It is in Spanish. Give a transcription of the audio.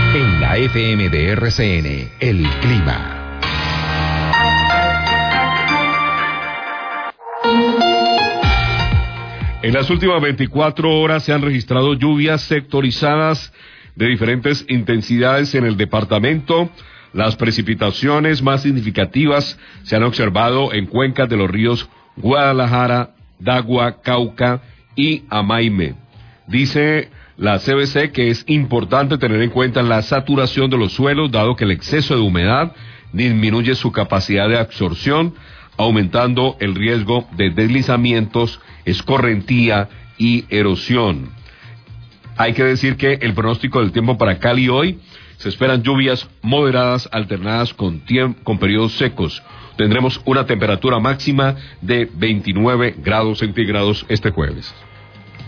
En la FM de RCN, el clima. En las últimas 24 horas se han registrado lluvias sectorizadas de diferentes intensidades en el departamento. Las precipitaciones más significativas se han observado en cuencas de los ríos Guadalajara, Dagua, Cauca y Amaime. Dice la CBC que es importante tener en cuenta la saturación de los suelos, dado que el exceso de humedad disminuye su capacidad de absorción, aumentando el riesgo de deslizamientos, escorrentía y erosión. Hay que decir que el pronóstico del tiempo para Cali hoy, se esperan lluvias moderadas alternadas con periodos secos. Tendremos una temperatura máxima de 29 grados centígrados este jueves.